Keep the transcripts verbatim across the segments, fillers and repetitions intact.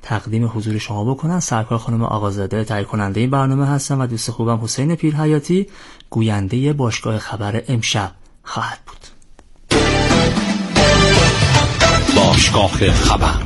تقدیم حضور شما بکنن. سرکار خانم آقازاده تهیه کننده این برنامه هستن و دوست خوبم حسین پیرحیاتی گوینده باشگاه خبر امشب خواهد بود. باشگاه خبر.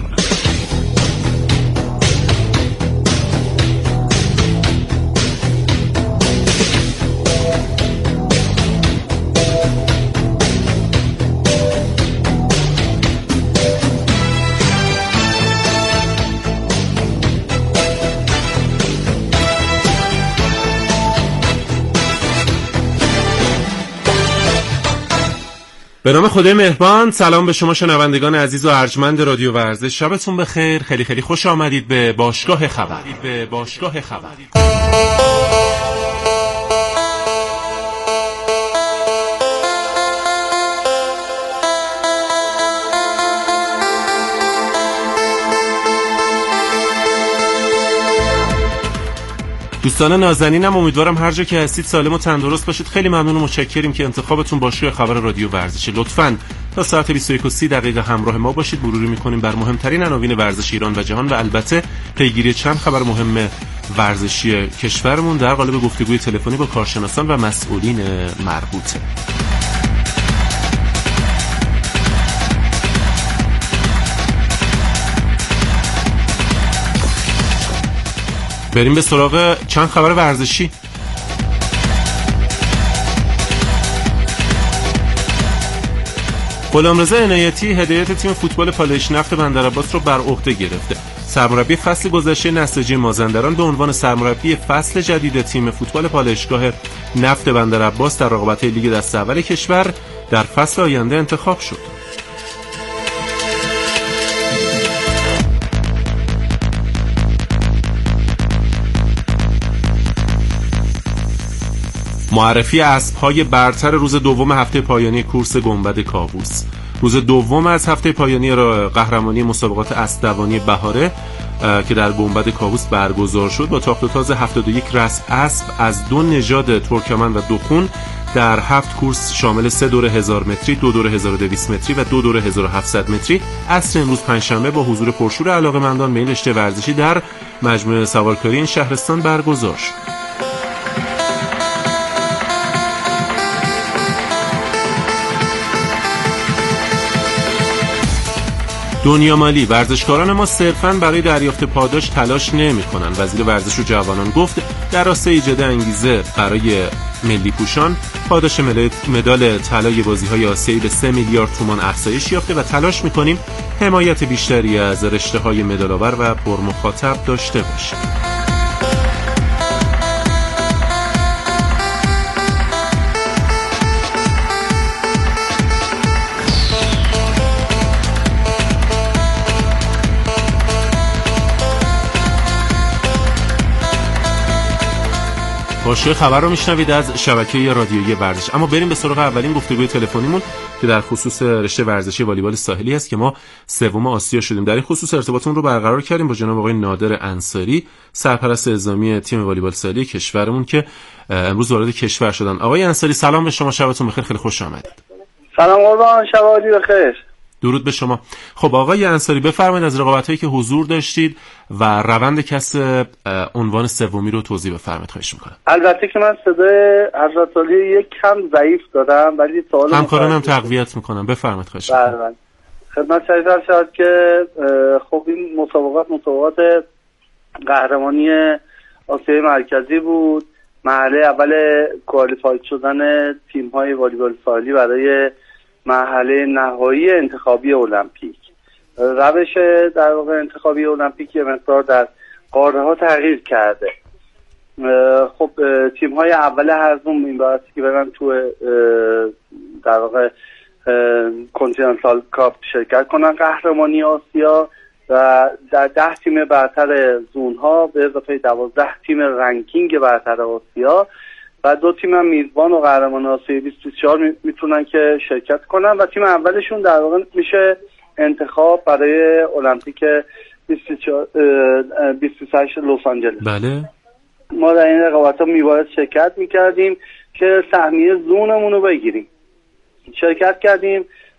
به نام خدای مهربان. سلام به شما شنوندگان عزیز و ارجمند رادیو ورزش. شبتون بخیر. خیلی خیلی خوش آمدید به باشگاه خبر. به باشگاه خبر. دوستان نازنینم، امیدوارم هر جا که هستید سالم و تندرست باشید. خیلی ممنون و متشکریم که انتخابتون باشگاه خبر رادیو ورزشه. لطفاً تا ساعت بیست و یک و سی دقیقه همراه ما باشید. مروری می‌کنیم بر مهمترین عناوین ورزش ایران و جهان و البته پیگیری چند خبر مهم ورزشی کشورمون در قالب گفتگوی تلفنی با کارشناسان و مسئولین مربوطه. بریم به سراغ چند خبر ورزشی. غلامرضا عنایتی هدایت تیم فوتبال پالایش نفت بندرعباس رو بر عهده گرفته. سرمربی فصل گذشته نساجی مازندران به عنوان سرمربی فصل جدید تیم فوتبال پالایشگاه نفت بندرعباس در رقابت‌های لیگ دست اول کشور در فصل آینده انتخاب شد. معرفی اسب‌های برتر روز دوم هفته پایانی کورس گنبد کاووس. روز دوم از هفته پایانی را قهرمانی مسابقات اسب‌دوانی بهاره که در گنبد کاووس برگزار شد با تاخت و تاز هفتاد و یک رسم اسب از دو نژاد ترکمن و دخون در هفت کورس شامل سه دوره هزار متری، دو دوره هزار و دویست متری و دو دوره هزار و هفتصد متری عصر امروز پنجشنبه با حضور پرشور علاقه‌مندان به این رشته ورزشی در مجموعه سوارکاری این شهرستان برگزار شد. دنیا مالی: ورزشکاران ما صرفاً برای دریافت پاداش تلاش نمی‌کنند. وزیر ورزش و جوانان گفت در راستای ایجاد انگیزه برای ملی پوشان پاداش مدال طلای بازی‌های آسیایی به سه میلیارد تومان افزایش یافته و تلاش می‌کنیم حمایت بیشتری از رشته‌های مدال‌آور و پرمخاطب داشته باشیم. باشگاه خبر رو میشنوید از شبکه رادیویی ورزش. اما بریم به سراغ اولین گفتگوی تلفنیمون که در خصوص رشته ورزشی والیبال ساحلی است که ما سوم آسیا شدیم. در این خصوص ارتباطمون رو برقرار کردیم با جناب آقای نادر انصاری، سرپرست اعزامی تیم والیبال ساحلی کشورمون که امروز وارد کشور شدن. آقای انصاری سلام به شما، شبتون بخیر، خیلی خوش آمدید. سلام قربان، شب عالی بخیر. درود به شما. خب آقای انصاری بفرمایید از رقابت‌هایی که حضور داشتید و روند کسب عنوان سومی رو توضیح بفرمایید، خواهش می‌کنم. البته که من صدای حضرت علی یک کم ضعیف دارم ولی سوال همکارانم تقویت می‌کنم، بفرمایید خواهش می‌کنم. بله خدمت شما شد که خب این مسابقات مسابقات قهرمانی آسیای مرکزی بود. مرحله اول کوالیفای شدن تیم‌های والیبال ساحلی برای مرحله نهایی انتخابی المپیک. روش در واقع انتخابی المپیک یه مقدار در قاره ها تغییر کرده. خب تیم های اول هر زوم این باعث که برن تو در واقع کنتیننتال کاپ شرکت کنن قهرمانی آسیا و در ده تیم برتر زون ها به اضافه دوازده تیم رنکینگ برتر آسیا و دو تیم هم میزبان و قهرمان آسیا بیست و چهار میتونن که شرکت کنن و تیم اولشون در واقع میشه انتخاب برای المپیک بیست و چهار بیست و هشت لس آنجلس. بله ما در این رقابت‌ها میباید شرکت میکردیم که سهمیه زونمون رو بگیریم. شرکت کردیم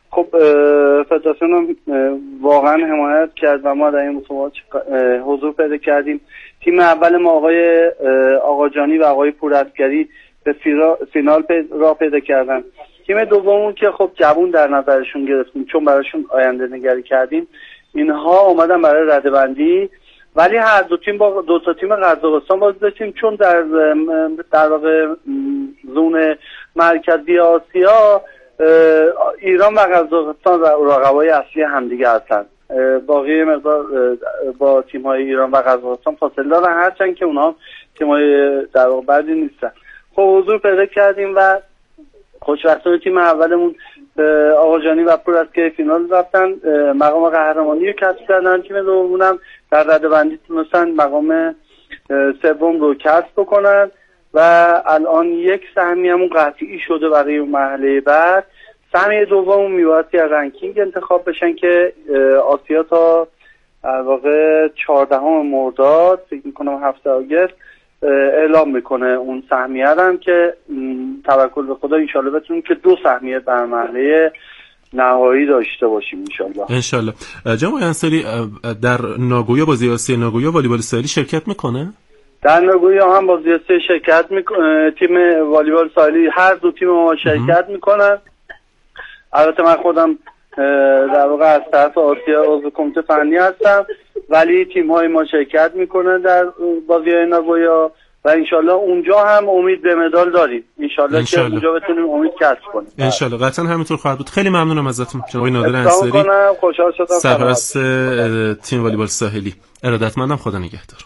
خب فدراسیون هم واقعا حمایت کرد و ما در این مسابقات حضور پیدا کردیم. تیم اول ما آقای آقاجانی و آقای پورعسکری به فینال راه پیدا کردن. تیم دومون که خب جوون در نظرشون گرفتیم چون براشون آینده نگری کردیم، اینها اومدن برای رده‌بندی، ولی هر دو تیم با دو تا تیم قزاقستان بازی داشتیم چون در در واقع زون مرکزی آسیا ایران و قزاقستان رقبای اصلی همدیگه هستن. باقی مقدار با تیم‌های ایران و قزاقستان فاصله دارن، هرچند که اونها تیم‌های در واقع بعدی نیستن. خب حضور پیدا کردیم و خوشبختانه تیم اولمون آقاجانی و پورعسکری فینال رفتن، مقام قهرمانی رو کسب کردن. تیم دومم در رده‌بندی تونستن مقام سوم رو کسب بکنن و الان یک سهمیه‌مون قطعی شده برای مرحله بعد. سهمیه دوم میبایستی از رنکینگ انتخاب بشن که آسیا تا در واقع چهاردهم مرداد فکر میکنم هفته آگست اعلام میکنه اون سهمیه هم که توکل به خدا انشالله بتونیم که دو سهمیه در مرحله نهایی داشته باشیم انشالله. انشالله. جناب انصاری در ناگویا بازی آسیا ناگویا والیبال ساحلی شرکت میکنه؟ در ناگویا هم بازی آسیا شرکت میکنه. تیم والیبال ساحلی هر دو تیم ما شرکت میکنن. البته من خودم در واقع از طرف آسیا عضو کمیته فنی هستم، ولی تیم های ما شرکت میکنن در بازی های ناگویا و انشالله اونجا هم امید به مدال داریم. انشالله که اونجا بتونیم امید کسب کنیم. انشالله قطعا همینطور خواهد بود. خیلی ممنونم ازتون جناب نادر انصاری، خوشحال شدم. سرپرست تیم والیبال ساحلی. ارادتمندم. خدا نگهدار.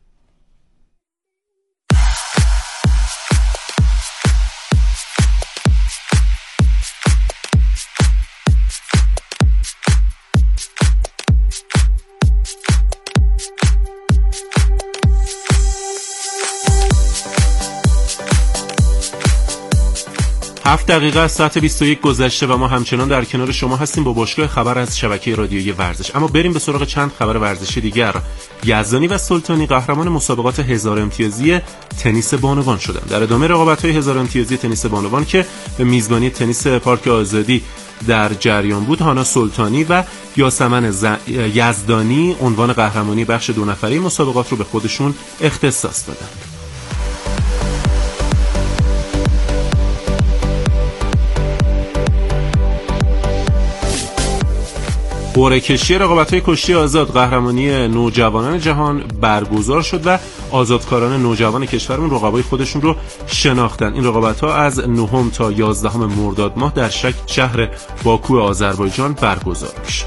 هفت دقیقه از ساعت بیست و یک گذشته و ما همچنان در کنار شما هستیم با باشگاه خبر از شبکه رادیویی ورزش. اما بریم به سراغ چند خبر ورزشی دیگر. یزدانی و سلطانی قهرمان مسابقات هزار امتیازی تنیس بانوان شدند. در ادامه رقابت‌های هزار امتیازی تنیس بانوان که به میزبانی تنیس پارک آزادی در جریان بود، هانا سلطانی و یاسمن ز... یزدانی عنوان قهرمانی بخش دو نفره مسابقات رو به خودشون اختصاص دادند. قرعه کشی رقابت‌های کشتی آزاد قهرمانی نوجوانان جهان برگزار شد و آزادکاران نوجوان کشورمون رقبای خودشون رو شناختن. این رقابت‌ها از نهم تا یازدهم مرداد ماه در شهر باکو آذربایجان برگزار میشه.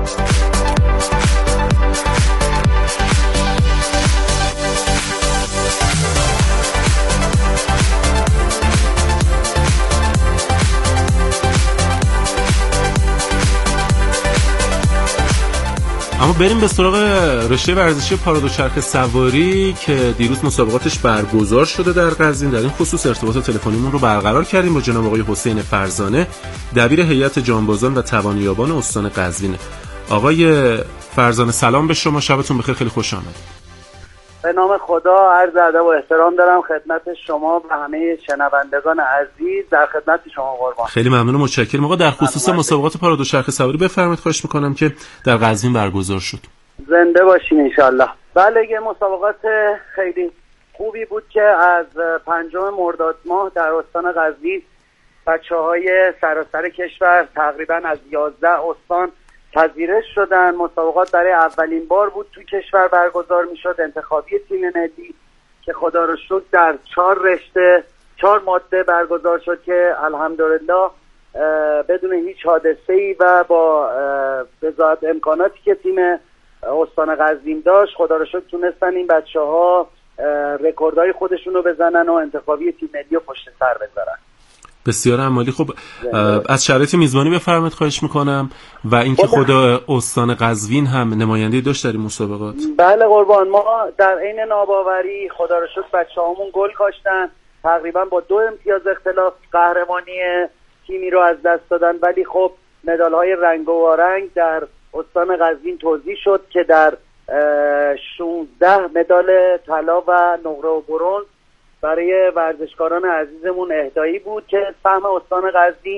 اما بریم به سراغ رشته ورزشی پارادوچرخه سواری که دیروز مسابقاتش برگزار شده در قزوین. در این خصوص ارتباط تلفنیمون رو برقرار کردیم با جناب آقای حسین فرزانه، دبیر هیئت جانبازان و توانیابان استان قزوین. آقای فرزانه سلام به شما، شبتون بخیر، خیلی خوش آمدید. به نام خدا عرض ادب و احترام دارم خدمت شما و همه شنوندگان عزیز. در خدمت شما قربان. خیلی ممنون و متشکرم. آقا در خصوص مسابقات پارادوچرخه سواری بفرمایید، خواهش میکنم که در قزوین برگزار شد. زنده باشین انشالله. بله، یه مسابقات خیلی خوبی بود که از پنجم مرداد ماه در استان قزوین بچه‌های سراسر کشور تقریبا از یازده استان پذیرش شدن. مسابقات برای اولین بار بود تو کشور برگزار میشد. انتخابی تیم ملی که خدا رو شکر در چهار رشته چهار ماده برگزار شد که الحمدلله بدون هیچ حادثه‌ای و با بزاد امکاناتی که تیم استان قزوین داشت خدا رو شکر تونستن این بچه‌ها رکوردهای خودشون رو بزنن و انتخابی تیم ملی رو پشت سر بذارن. بسیار عالی. خب از شرایط میزبانی بفرمایید خواهش میکنم و اینکه خود استان قزوین هم نماینده داشت در این مسابقات. بله قربان، ما در عین ناباوری خدا رو شکر بچه‌هامون گل کاشتن، تقریبا با دو امتیاز اختلاف قهرمانی تیمی رو از دست دادن، ولی خب مدال‌های رنگ و رنگ در استان قزوین توزیع شد که در شانزده مدال طلا و نقره و برنز برای ورزشکاران عزیزمون اهدایی بود که سهم استان قزوین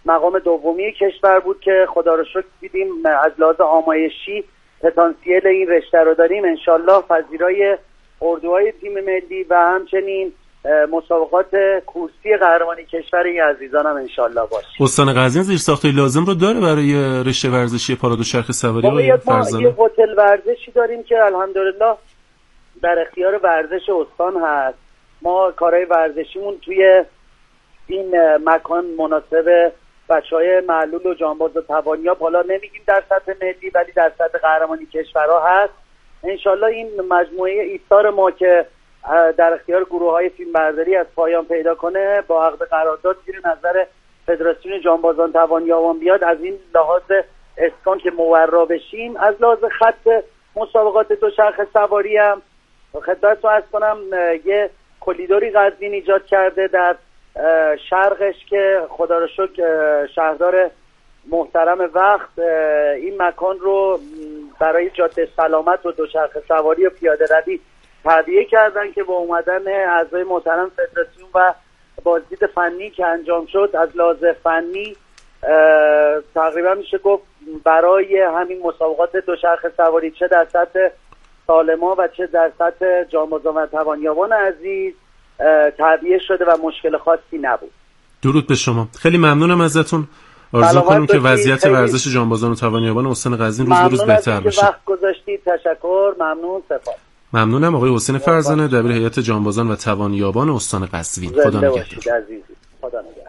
مقام دومی کشور بود که خدا رو شکر دیدیم از لحاظ آمایشی پتانسیل این رشته رو داریم. انشالله پذیرای اردوهای تیم ملی و همچنین مسابقات کورسی قهرمانی کشور این عزیزانم انشالله باشه. استان قزوین زیرساختای لازم رو داره برای رشته ورزشی پاراد و چرخ سواری؟ ما یه هتل ورزشی داریم که الحمدلله در اختیار ورزش استان هست. ما کارهای ورزشیمون توی این مکان مناسب بچهای معلول و جانباز و توانیاب، حالا نمیگیم در سطح ملی ولی در سطح قهرمانی کشورها هست. انشالله این مجموعه ایثار ما که در اختیار گروه‌های فیلمبرداری از پایان پیدا کنه با عقد قرارداد زیر نظر فدراسیون جانبازان توانیابان بیاد، از این لحاظ اسکان که مورا بشیم. از لحاظ خط مسابقات دوچرخ سواری هم خدمتتون عرض کنم یه کلیدوری قزوین ایجاد کرده در شرقش که خدا رو شکر شهردار محترم وقت این مکان رو برای جاده سلامت و دوچرخه سواری و پیاده روی تهیه کردن که با اومدن اعضای محترم فدراسیون و بازدید فنی که انجام شد از لحاظ فنی تقریبا میشه گفت برای همین مسابقات دوچرخه سواری چه در سطح سالما و چه در سطح جانبازان و توانیابان عزیز تهیه شده و مشکل خاصی نبود. درود به شما، خیلی ممنونم ازتون. آرزو کنیم که وضعیت ورزش جانبازان و توانیابان استان قزوین روز به روز بهتر بشه. وقت گذاشتید، تشکر، ممنون، سپاس. ممنونم آقای حسین فرزانه دبیر هیئت جانبازان و توانیابان استان قزوین. خدا نگهدار. خدا نگهدار.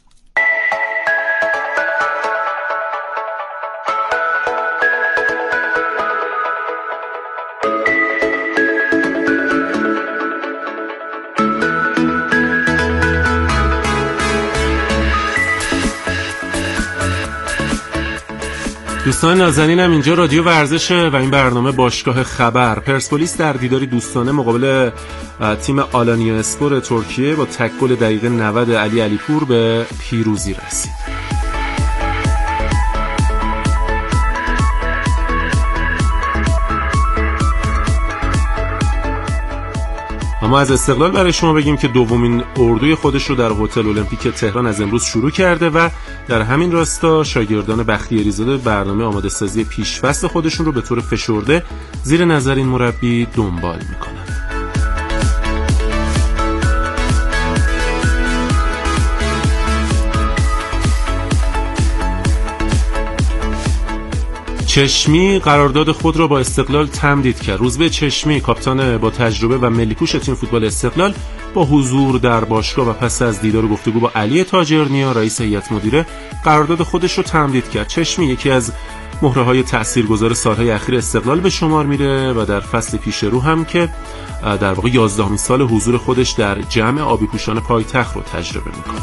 دوستان نازنینم اینجا رادیو ورزشه و این برنامه باشگاه خبر. پرسپولیس در دیداری دوستانه مقابل تیم آلانیا اسپور ترکیه با تک گل دقیقه نود علی علیپور به پیروزی رسید. اما از استقلال برای شما بگیم که دومین اردوی خودش رو در هتل المپیک تهران از امروز شروع کرده و در همین راستا شاگردان بختیاری زاده برنامه آماده سازی پیش‌فصل خودشون رو به طور فشرده زیر نظر این مربی دنبال میکنن. چشمی قرارداد خود را با استقلال تمدید کرد. روزبه چشمی کاپیتان با تجربه و ملی‌پوش تیم فوتبال استقلال با حضور در باشگاه و پس از دیدار و گفتگو با علی تاجرنیا رئیس هیئت مدیره قرارداد خودش رو تمدید کرد. چشمی یکی از مهره‌های تاثیرگذار سال‌های اخیر استقلال به شمار میره و در فصل پیش رو هم که در واقع یازدهمین سال حضور خودش در جمع آبی پوشان پایتخت رو تجربه میکنه.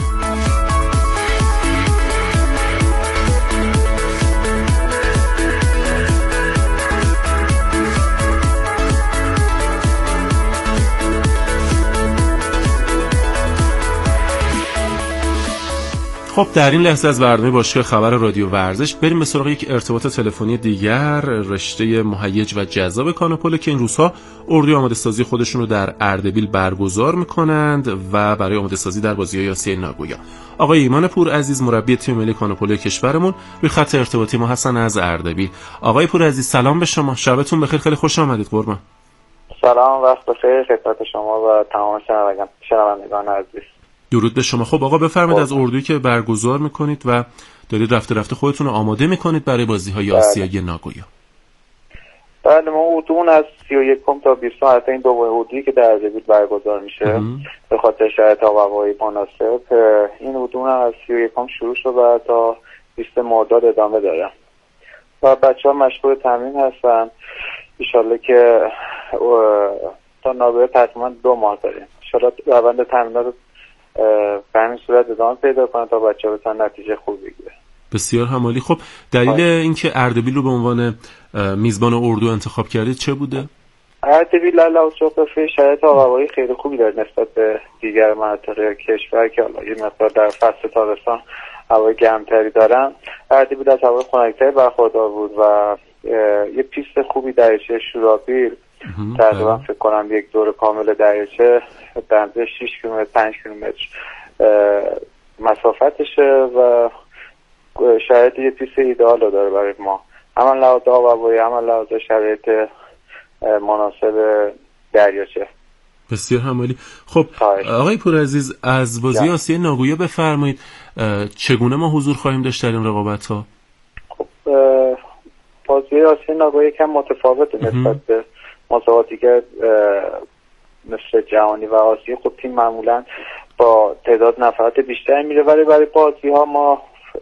خب در این لحظه از برنامه باشگاه خبر رادیو ورزش بریم به سراغ یک ارتباط تلفنی دیگر. رشته مهیج و جذاب کانوپول که این روزها اردوی آماده سازی خودشون رو در اردبیل برگزار میکنند و برای آماده سازی در بازی‌های آسیای ناگویا. آقای ایمان پور عزیز مربی تیم ملی کانوپول کشورمون روی خط ارتباطی ما هستن از اردبیل. آقای پور عزیز سلام به شما، شبتون بخیر، خیلی خوش آمدید قربان. سلام، وقت بخیر خدمت شما و تمام شنوندگان عزیز. درود به شما. خب آقا بفرمایید از اردویی که برگزار میکنید و دارید رفته رفته خودتون رو آماده میکنید برای بازی‌های آسیایی ناگویا. بله، ما اردومون از سی و یکم تا بیستم حتی این دو اردویی که در اردبیل برگزار میشه به خاطر شرایط آب و هوایی مناسب. این اردومون از سی و یکم شروع شد و تا بیست مرداد ادامه داره و بچه‌ها مشغول تمرین هستن. ان شاءالله که تا ناگویا تقریبا دو ماه داریم. ان شاءالله روند تمرینات به همین صورت ادامه پیدا کنه تا بچه‌ها بتونن نتیجه خوب بگیرن. بسیار همالی. خب دلیل اینکه اردبیل رو به عنوان میزبان اردو انتخاب کردید چه بوده؟ اردبیل علاوه بر شرایط آب و هوایی خیلی خوبی داره نسبت به دیگر مناطق کشور که حالا یه مقدار در فصل تابستان هوای گرمتری دارن. اردبیل از هوای خنک‌تری برخوردار بود و یه پیست خوبی دریاچه شورابیل تقریبا فکر کنم یک دور کامل دریاچه در شش کیلومتر پنج کیلومتر مسافتشه و شرایط یه پیست ایدئال رو داره برای ما، هم لحاظ آب و هوایی، هم لحاظ شرایط مناسب دریاچه. بسیار همالی. خب آقای پورعزیز، از بازی آسیای ناگویا بفرمایید چگونه ما حضور خواهیم داشت در این رقابت ها؟ خب بازی آسیای ناگویا کم متفاوته نسبت به مسابقاتی که مثل جهانی و آسیایی. خب تیم معمولا با تعداد نفرات بیشتری میره، ولی برای بازی ها ما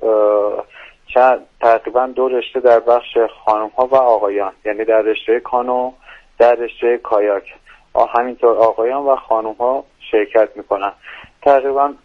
چند تقریبا دو رشته در بخش خانم ها و آقایان، یعنی در رشته کانو، در رشته کایاک، همینطور آقایان و خانم ها شرکت میکنن. تقریبا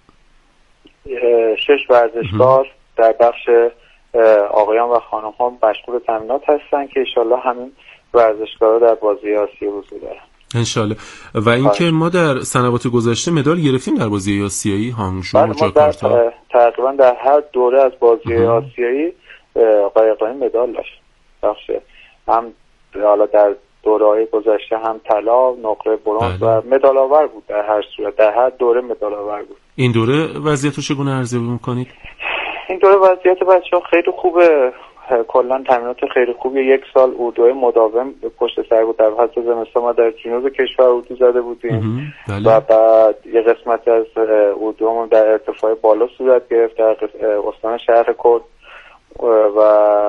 شش ورزشکار در بخش آقایان و خانم ها مشغول تمرینات هستن که انشالله همین ورزشکارا در بازی آسیا حضور دارن انشالله. و اینکه ما در سنوات گذشته مدال گرفتیم در بازی آسیایی هانگشو و جاکارتا. تقریبا در هر دوره از بازی آسیایی آقای اقلانی مدال داشت. بخش هم حالا در دوره‌های گذشته هم طلا، نقره برنز و مدال آور بود. در هر صورت در هر دوره مدال آور بود. این دوره وضعیت رو چگونه ارزیابی می‌کنید؟ این دوره وضعیت بچه‌ها خیلی خوبه. کلا تمرینات خیلی خوبی. یک سال اردوهای مداوم پشت سر بود. در فصل زمستان ما در جنوب کشور اردو زده بودیم و بعد یه قسمت از اردومون در ارتفاع بالا صورت گرفت در استان شهر کرد و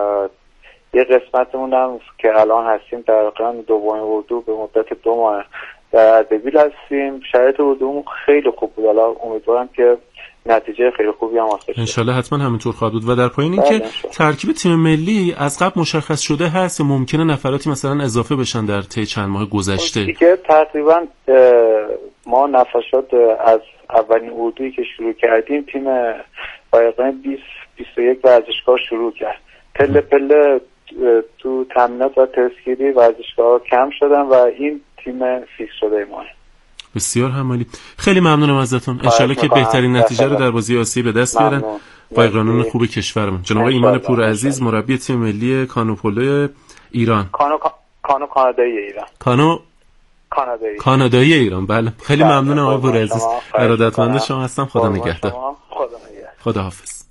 یه قسمتمون هم که الان هستیم در قرن دوم اردو به مدت دو ماه در اردبیل هستیم. شرایط اردومون خیلی خوب بود. حالا امیدوارم که نتیجه خیلی خوبی هم حاصل شه. انشالله حتما همینطور خواهد بود. و در پایین این که ترکیب تیم ملی از قبل مشخص شده هست یا ممکنه نفراتی مثلا اضافه بشن در طی چند ماه گذشته؟ دیگه تقریبا ما نفرات از اولین اردویی که شروع کردیم تیم بایقان بیست بیست و یک ورزشکار شروع کرد. پله پله تو تمرینات و تسکیری ورزشکار کم شدن و این تیم فیکس شده ما. بسیار همالی. خیلی ممنونم ازتون. انشالله که بهترین نتیجه رو در بازی آسیایی به دست بیارن با اقرانون خوب کشورمون. جناب ایمان پورعزیز، مربی تیم ملی کانو پولو ایران. کانو کانو کانادایی ایران. کانو کانادایی کانادایی ایران. بله خیلی ممنونم آقای پورعزیز. ارادتمند شما هستم. خدا نگهدار. خدا نگهدار. خدا حافظ.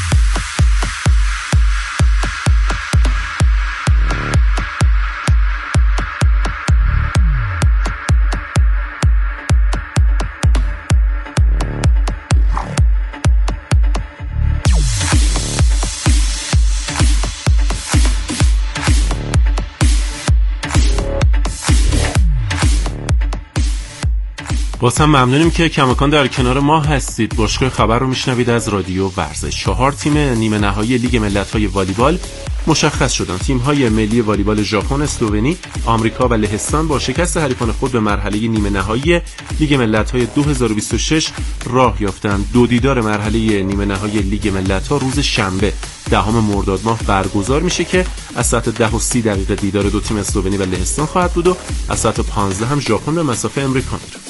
باز هم ممنونیم که کماکان در کنار ما هستید. باشگاه خبر رو میشنوید از رادیو ورزش. چهار تیم نیمه نهایی لیگ ملت‌های والیبال مشخص شدن. تیم‌های ملی والیبال ژاپن، اسلوونی، آمریکا و لهستان با شکست حریفان خود به مرحله نیمه نهایی لیگ ملت‌های دو هزار و بیست و شش راه یافتند. دو دیدار مرحله نیمه نهایی لیگ ملت‌ها روز شنبه دهم مرداد ماه برگزار میشه که از ساعت ده و سی دقیقه دیدار دو تیم اسلوونی و لهستان خواهد بود و از ساعت پانزده هم ژاپن به مسافه امریکا میره.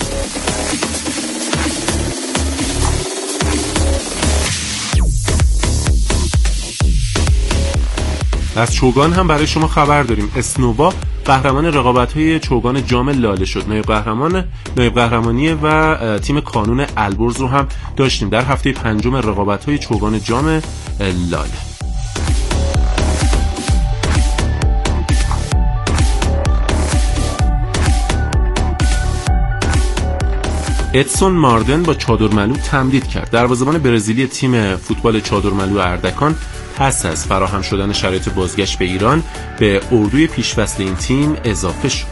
از چوگان هم برای شما خبر داریم. اسنووا قهرمان رقابت‌های چوگان جام لاله شد. نایب قهرمان نایب قهرمانی و تیم کانون البرز رو هم داشتیم در هفته پنجم رقابت‌های چوگان جام لاله. ادسون ماردن با چادرملو تمدید کرد. دروازه‌بان برزیلی تیم فوتبال چادرملو اردکان پس از فراهم شدن شرایط بازگشت به ایران به اردوی پیشفصل این تیم اضافه شد.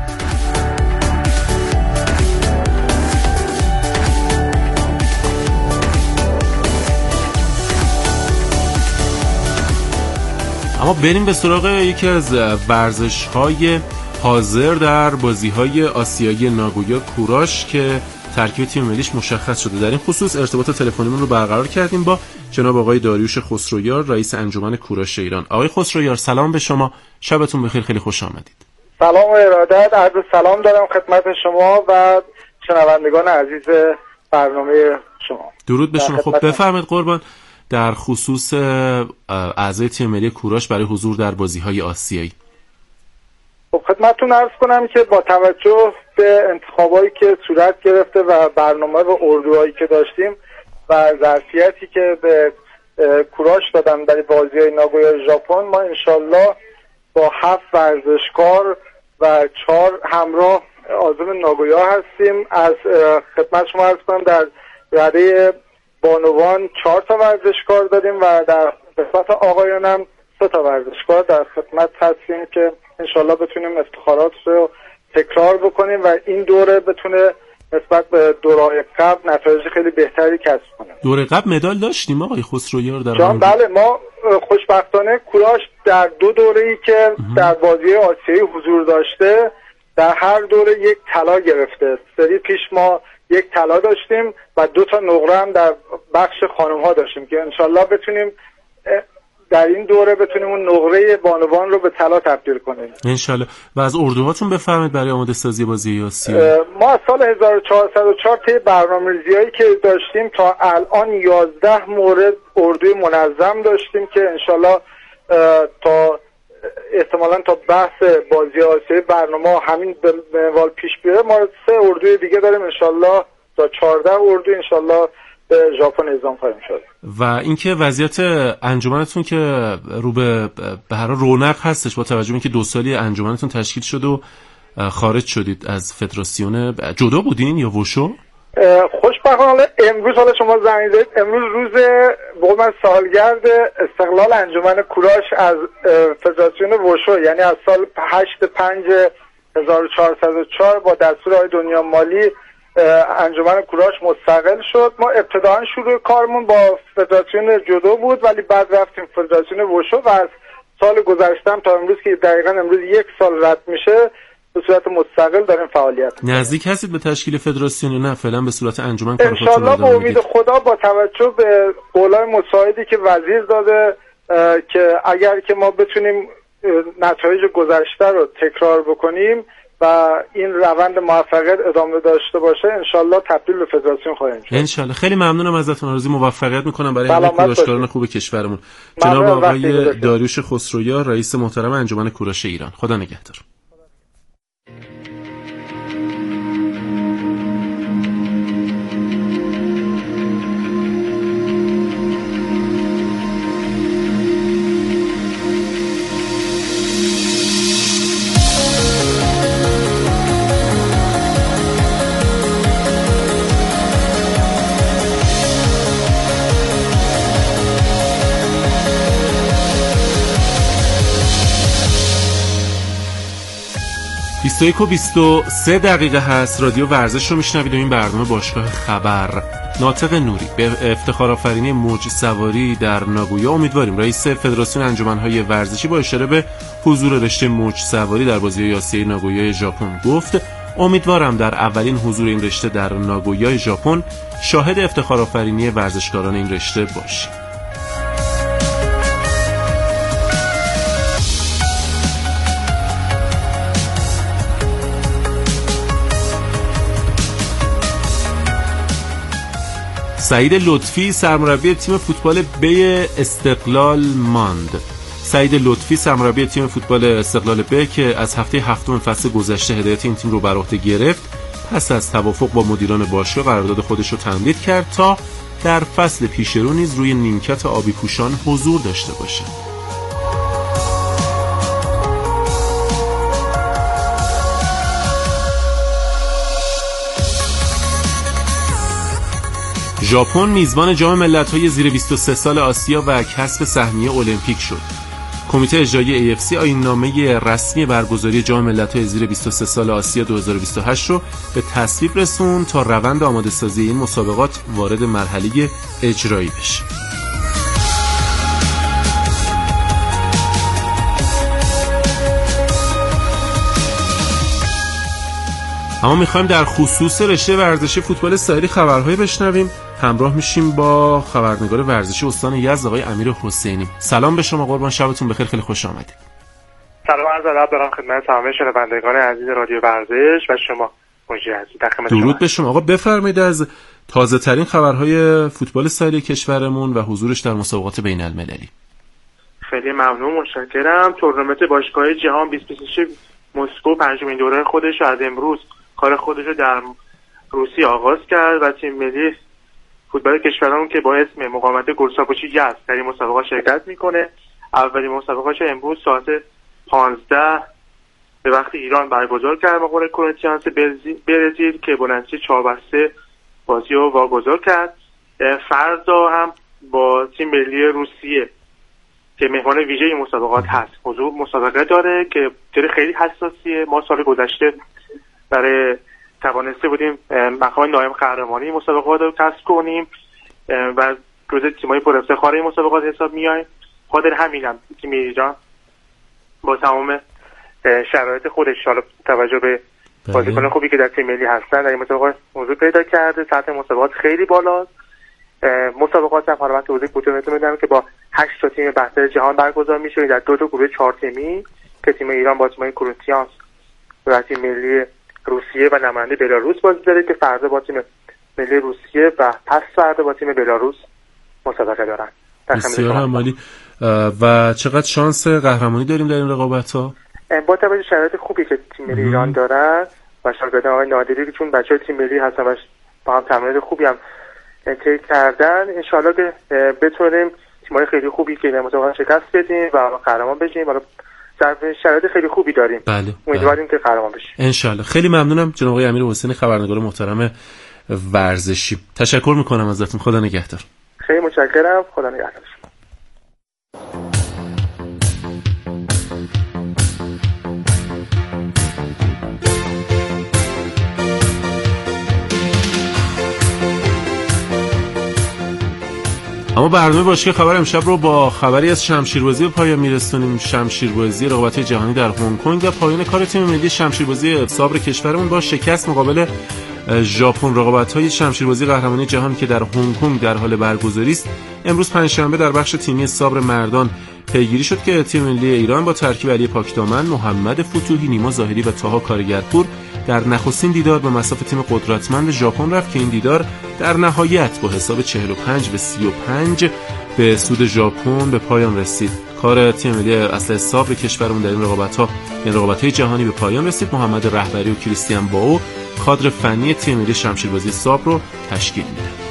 اما بریم به سراغ یکی از ورزش‌های حاضر در بازی‌های آسیایی ناگویا کوراش که ترکیب تیم ملیش مشخص شده. در این خصوص ارتباط تلفنیمون رو برقرار کردیم با جناب آقای داریوش خسرویار، رئیس انجمن کوراش ایران. آقای خسرویار سلام به شما. شبتون بخیر. خیلی خوش آمدید. سلام و ارادت. عرض سلام دارم خدمت شما و شنوندگان عزیز برنامه شما. درود به شما. خب بفرمایید قربان، در خصوص اعضای تیم ملی کوراش برای حضور در بازی‌های آسیایی. خب خدمتتون عرض کنم که با توجه به انتخابایی که صورت گرفته و برنامه و اردوهایی که داشتیم و ظرفیتی که به کوراش دادن در بازی‌های ناگویا ژاپن، ما انشالله با هفت ورزشکار و چهار همراه عازم ناگویا هستیم. از خدمت شما عرض کنم در رده بانوان چهار تا ورزشکار داریم و در قسمت آقایان هم سه تا ورزشکار در خدمت هستیم که انشالله بتونیم افتخارات رو تکرار بکنیم و این دوره بتونه نسبت به دورهای قبل نتایج خیلی بهتری کسب کنیم. دوره قبل مدال داشتیم آقای خسرویار در جان؟ بله، ما خوشبختانه کوراش در دو دوره‌ای که در بازی آسیایی حضور داشته در هر دوره یک طلا گرفته. سری پیش ما یک طلا داشتیم و دو تا نقره هم در بخش خانم‌ها داشتیم که انشالله بتونیم در این دوره بتونیم اون نقره بانوان رو به طلا تبدیل کنیم انشالله. و از اردوهاتون بفرمایید برای آماده سازی بازی آسیا. ما از سال هزار و چهارصد و چهار طی برنامه‌ریزی‌هایی که داشتیم تا الان یازده مورد اردوی منظم داشتیم که انشالله تا احتمالاً تا بحث بازی آسیایی برنامه همین به منوال پیش بیاره ما سه اردوی دیگه داریم انشالله تا چهارده اردو انشالله به ژاپن اعزام خواهیم شد. و اینکه وضعیت انجمنتون که رو به به هر حال رونق هستش با توجه به اینکه دو سالی انجمنتون تشکیل شد و خارج شدید از فدراسیون، جدا بودین یا وشو؟ خوشبختانه امروز حالا شما زنگ زدید، امروز روز بقول من سالگرد استقلال انجمن کوراش از فدراسیون وشو، یعنی از سال هشت پنج هزار و چهارصد و چهار با دستور آقای دنیا مالی انجمن کوراش مستقل شد. ما ابتداً شروع کارمون با فدراسیون جودو بود ولی بعد رفتیم فدراسیون وشو و از سال گذشته تا امروز که دقیقاً امروز یک سال رد میشه به صورت مستقل داریم فعالیت. نزدیک هستید به تشکیل فدراسیون نه فعلا به صورت انجمن کار خودتون انشالله به امید خدا با توجه به قولای مساعدی که وزیر داده که اگر که ما بتونیم نتایج گذشته رو تکرار بکنیم و این روند موفقیت ادامه داشته باشه انشالله تبدیل به فدراسیون خواهیم شد. انشالله. خیلی ممنونم ازتون، آرزوی موفقیت میکنم برای همه کوراشکاران خوب کشورمون. جناب آقای داریوش خسرویار رئیس محترم انجمن کوراش ایران، خدا نگهدار. بیست و یک و بیست و سه دقیقه هست. رادیو ورزش رو میشنوید و این برنامه باشگاه خبر. ناطق نوری به افتخارآفرینی موج سواری در ناگویا امیدواریم. رئیس فدراسیون انجمن‌های ورزشی با اشاره به حضور رشته موج سواری در بازی آسیایی ناگویای ژاپن گفت امیدوارم در اولین حضور این رشته در ناگویای ژاپن شاهد افتخارآفرینی ورزشکاران این رشته باشیم. سعید لطفی سرمربی تیم فوتبال بی استقلال ماند. سعید لطفی سرمربی تیم فوتبال استقلال ب که از هفته هفتم فصل گذشته هدایت این تیم رو بر عهده گرفت پس از توافق با مدیران باشگاه قرارداد خودش رو تمدید کرد تا در فصل پیش رو نیز روی نیمکت آبی پوشان حضور داشته باشه. ژاپن میزبان جام ملت‌های زیر بیست و سه سال آسیا و کسب سهمیه المپیک شد. کمیته اجرایی ای اف سی آیین‌نامه رسمی برگزاری جام ملت‌های زیر بیست و سه سال آسیا دو هزار و بیست و هشت رو به تصویب رسوند تا روند آماده‌سازی این مسابقات وارد مرحله اجرایی بشه. اما میخوایم در خصوص رشته ورزشی فوتبال سایری خبرهایی بشنویم. همراه میشیم با خبرنگار ورزشی استان یزد آقای امیر حسینی. سلام به شما قربان، شبتون بخیر، خیلی خوش آمدید. سلام عرض ادب دارم خدمت تمام شنوندگان عزیز رادیو ورزش و شما مجری عزیز. درود به شما. آقا بفرمایید از تازه ترین خبرهای فوتبال سایری کشورمون و حضورش در مسابقات بین المللی. خیلی ممنون، متشکرم. تورنمنت باشگاه‌های جهان بیست و شش مسکو پنجمین دوره خودش از امروز کار خودش رو در روسیه آغاز کرد و تیم ملی فوتبال کشورمون که با اسم مقاومت گلساپوچی یزد در این مسابقه شرکت میکنه. اولین مسابقهش امروز ساعت پانزده به وقت ایران برگزار کرد مقابل کورنتیانس برزیل که با نتیجه چهار بر سه بازی رو واگذار کرد. فردا هم با تیم ملی روسیه که مهمان ویژه این مسابقات هست حضور مسابقه داره که جای خیلی حساسیه. ما سال گذشته برای توانسته بودیم مقام نایب قهرمانی مسابقات رو کسب کنیم و روز تیمای پر افتخار این مسابقات حساب میایم. خاطر همینم تیم ایران با تمام شرایط خودش حالا توجه به بازیکن خوبی که در تیم ملی هستن در این مسابقات موضوع پیدا کرده. سطح مسابقات خیلی بالاست. مسابقات هم حالا من توضیح کوتاه بهتون میدم که با هشت تا تیم برتر جهان برگزار میشه در دو تا گروه چهار تیمی که تیم ایران با تیم کورنتیانس و تیم ملی روسیه و نماینده بلاروس بازی داره که فردا با تیم ملی روسیه و پس فردا با تیم بلاروس مسابقه دارن. بسیار عالی. و چقدر شانس قهرمانی داریم در این رقابت‌ها؟ با توجه شرایط خوبی که تیم ملی ایران داره و شاگردان آقای نادری که چون بچه‌های تیم ملی هستن و با هم تمرینات خوبی هم طی کردن، انشالله که بتونیم تیم‌های خیلی خوبی که در مسابقه شکست بدیم و قهرمان بشیم. حالا شرایط خیلی خوبی داریم. بله. امیدواریم که قهرمان بشیم. انشالله. خیلی ممنونم جناب آقای امیرحسینی خبرنگار محترم ورزشی. تشکر می‌کنم ازتون. خدا نگهدار. خیلی متشکرم. خدا نگهدار. اما برنامه باشگاه خبر امشب رو با خبری از شمشیربازی به پایان میرسونیم. شمشیربازی رقابت‌های جهانی در هنگ کنگ و پایان کار تیم ملی شمشیربازی صابر کشورمون با شکست مقابل ژاپن. رقابت‌های شمشیربازی قهرمانی جهان که در هنگ کنگ در حال برگزاری است امروز پنجشنبه در بخش تیمی صابر مردان پیگیری شد که تیم ملی ایران با ترکیب علی پاکدامن، محمد فتوحی، نیما زاهدی و طاها کارگرپور در نخستین دیدار به مصاف تیم قدرتمند ژاپن رفت که این دیدار در نهایت با حساب چهل و پنج به سی و پنج به سود ژاپن به پایان رسید. کار تیم ملی اصل صابر کشورمون در این رقابت‌ها یعنی رقابت‌های جهانی به پایان رسید. محمد رهبری و کریستیان باو کادر فنی تیم ملی شمشیربازی صابر رو تشکیل میدن.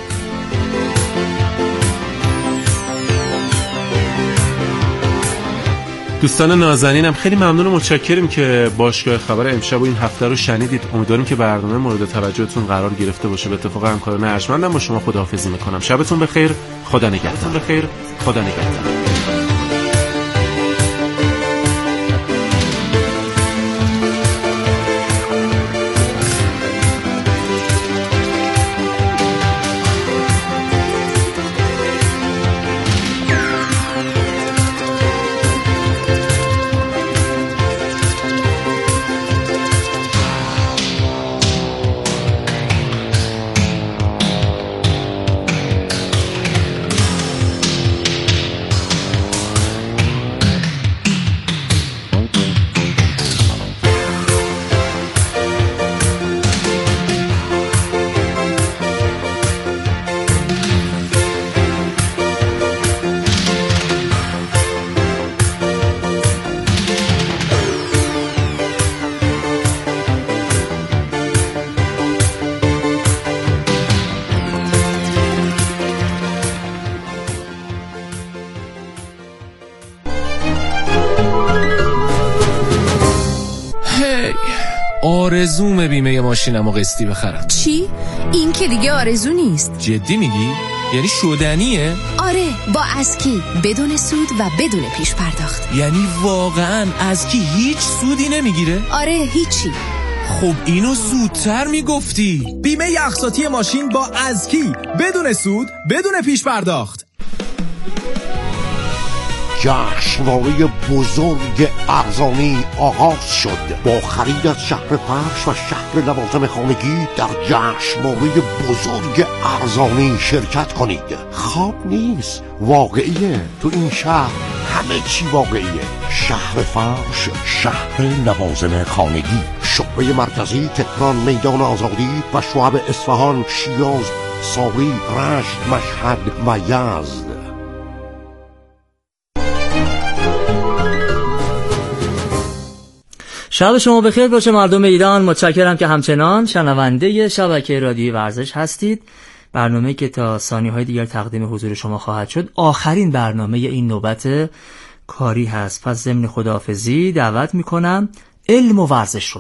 دوستان نازنینم خیلی ممنون و متشکریم که باشگاه خبر امشب و این هفته رو شنیدید. امیدواریم که برنامه مورد توجهتون قرار گرفته باشه. به اتفاق همکاران ارجمندم با شما خداحافظی میکنم. شبتون بخیر. خدا نگهدار. بخیر. خدا نگهدار. آرزوم بیمه ماشینم و قسطی بخرم. چی؟ این که دیگه آرزو نیست. جدی میگی؟ یعنی شدنیه؟ آره، با اسکی بدون سود و بدون پیش پرداخت. یعنی واقعا اسکی هیچ سودی نمیگیره؟ آره، هیچی. خب اینو زودتر میگفتی. بیمه اقساطی ماشین با اسکی بدون سود بدون پیش پرداخت. جشنواره بزرگ ارزانی آغاز شد. با خرید از شهر فرش و شهر لوازم خانگی در جشنواره بزرگ ارزانی شرکت کنید. خواب نیست، واقعیه. تو این شهر همه چی واقعیه. شهر فرش، شهر لوازم خانگی، شعبه مرکزی تهران، میدان آزادی و شعب اصفهان، شیراز، ساری، رشت، مشهد و یزد. شب شما بخیر باشه مردم ایران. متشکرم که همچنان شنونده شبکه رادیویی ورزش هستید. برنامه که تا ثانیه‌های دیگر تقدیم حضور شما خواهد شد آخرین برنامه این نوبت کاری هست. پس ضمن خداحافظی دعوت میکنم علم و ورزش رو